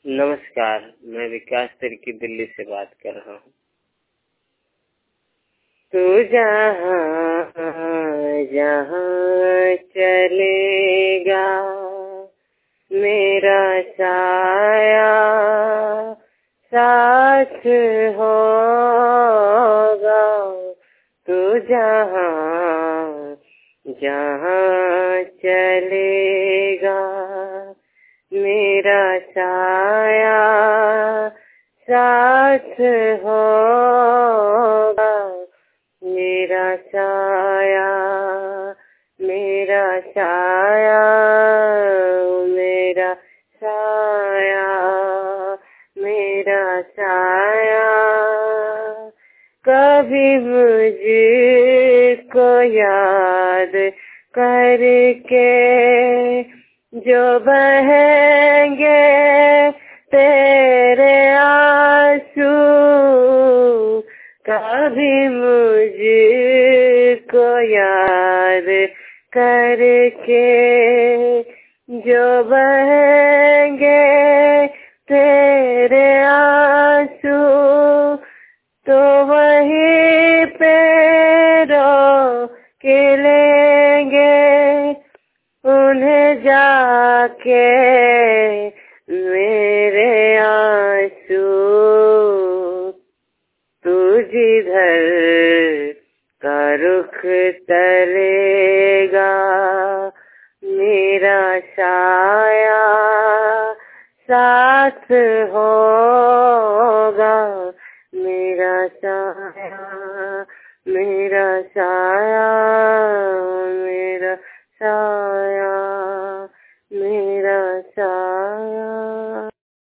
नमस्कार, मैं विकास तिर्की दिल्ली से बात कर रहा हूँ। तू जहाँ जहाँ चलेगा मेरा साया साथ होगा। तू जहाँ जहाँ चलेगा मेरा साया साथ होगा। मेरा साया मेरा साया मेरा साया मेरा साया कभी मुझको याद करके जो बहेंगे तेरे आंसू, कभी मुझको याद करके जो बहेंगे तेरे आंसू, तो वहीं पे रो के लेंगे उन्हें जाके मेरे आंसू। तू जिधर का रुख करेगा मेरा साया साथ होगा। मेरा साया मेरा साया मेरा साया मेरा साया।